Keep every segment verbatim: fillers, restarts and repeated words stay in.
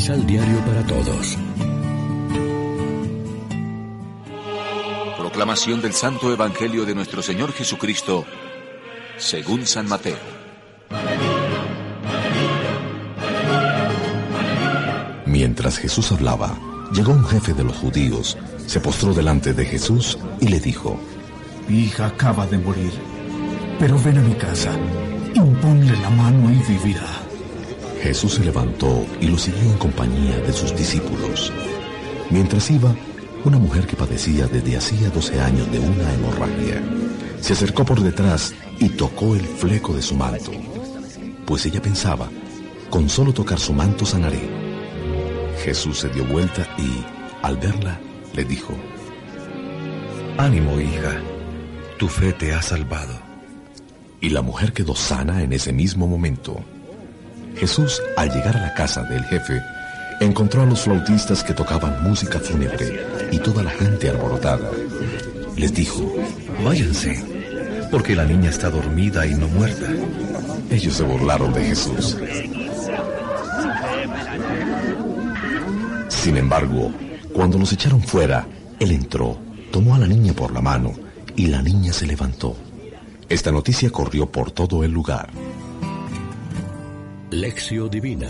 Misal Diario para Todos. Proclamación del Santo Evangelio de nuestro Señor Jesucristo, según San Mateo. Mientras Jesús hablaba, llegó un jefe de los judíos, se postró delante de Jesús y le dijo: Mi hija acaba de morir, pero ven a mi casa, imponle la mano y vivirá. Jesús se levantó y lo siguió en compañía de sus discípulos. Mientras iba, una mujer que padecía desde hacía doce años de una hemorragia se acercó por detrás y tocó el fleco de su manto, pues ella pensaba: con solo tocar su manto sanaré. Jesús se dio vuelta y, al verla, le dijo: Ánimo, hija, tu fe te ha salvado. Y la mujer quedó sana en ese mismo momento. Jesús, al llegar a la casa del jefe, encontró a los flautistas que tocaban música fúnebre y toda la gente alborotada. Les dijo: Váyanse, porque la niña está dormida y no muerta. Ellos se burlaron de Jesús. Sin embargo, cuando los echaron fuera, él entró, tomó a la niña por la mano y la niña se levantó. Esta noticia corrió por todo el lugar. Lección Divina.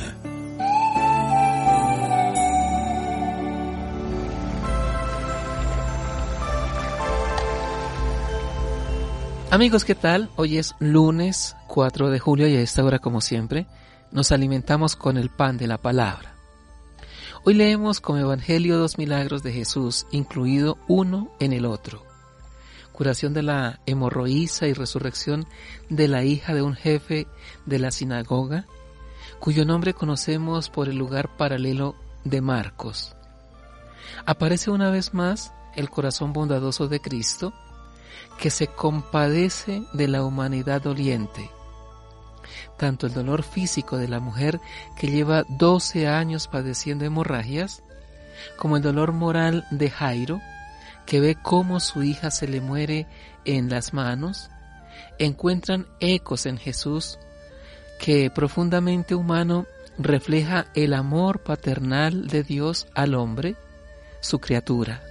Amigos, ¿qué tal? Hoy es lunes cuatro de julio y a esta hora, como siempre, nos alimentamos con el pan de la palabra. Hoy leemos como Evangelio dos milagros de Jesús, incluido uno en el otro. Curación de la hemorroísa y resurrección de la hija de un jefe de la sinagoga, cuyo nombre conocemos por el lugar paralelo de Marcos. Aparece una vez más el corazón bondadoso de Cristo, que se compadece de la humanidad doliente. Tanto el dolor físico de la mujer que lleva doce años padeciendo hemorragias, como el dolor moral de Jairo, que ve cómo su hija se le muere en las manos, encuentran ecos en Jesús, que profundamente humano refleja el amor paternal de Dios al hombre, su criatura.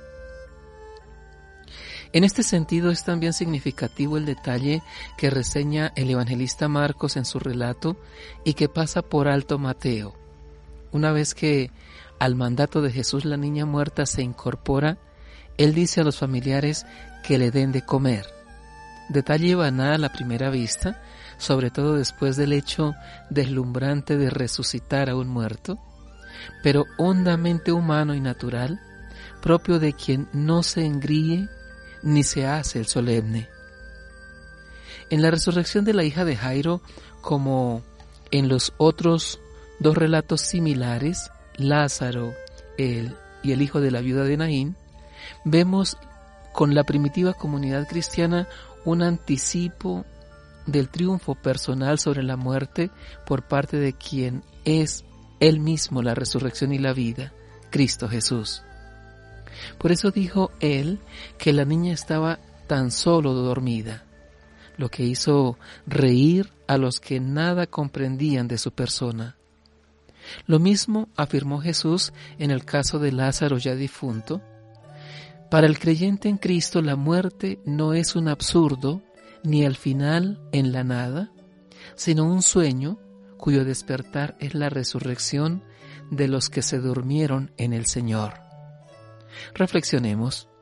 En este sentido es también significativo el detalle que reseña el evangelista Marcos en su relato y que pasa por alto Mateo. Una vez que al mandato de Jesús la niña muerta se incorpora, él dice a los familiares que le den de comer. Detalle banal a la primera vista, sobre todo después del hecho deslumbrante de resucitar a un muerto, pero hondamente humano y natural, propio de quien no se engríe ni se hace el solemne. En la resurrección de la hija de Jairo, como en los otros dos relatos similares, Lázaro el, y el hijo de la viuda de Naín, vemos con la primitiva comunidad cristiana un anticipo del triunfo personal sobre la muerte por parte de quien es Él mismo la resurrección y la vida, Cristo Jesús. Por eso dijo Él que la niña estaba tan solo dormida, lo que hizo reír a los que nada comprendían de su persona. Lo mismo afirmó Jesús en el caso de Lázaro ya difunto. Para el creyente en Cristo la muerte no es un absurdo ni el final en la nada, sino un sueño cuyo despertar es la resurrección de los que se durmieron en el Señor. Reflexionemos.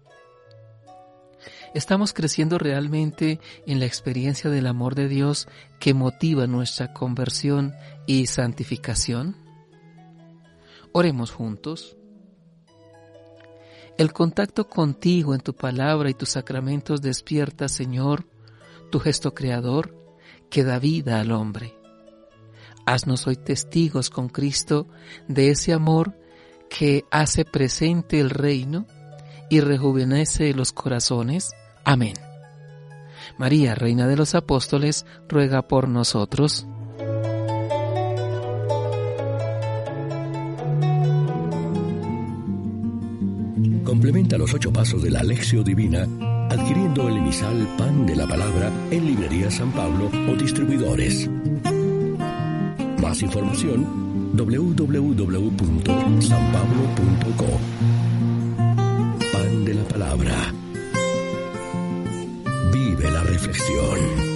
¿Estamos creciendo realmente en la experiencia del amor de Dios que motiva nuestra conversión y santificación? Oremos juntos. El contacto contigo en tu palabra y tus sacramentos despierta, Señor, tu gesto creador que da vida al hombre. Haznos hoy testigos con Cristo de ese amor que hace presente el reino y rejuvenece los corazones. Amén. María, Reina de los Apóstoles, ruega por nosotros. Complementa los ocho pasos de la Lección Divina adquiriendo el emisal Pan de la Palabra en Librería San Pablo o distribuidores. Más información doble u doble u doble u punto san pablo punto co. Pan de la palabra. Vive la reflexión.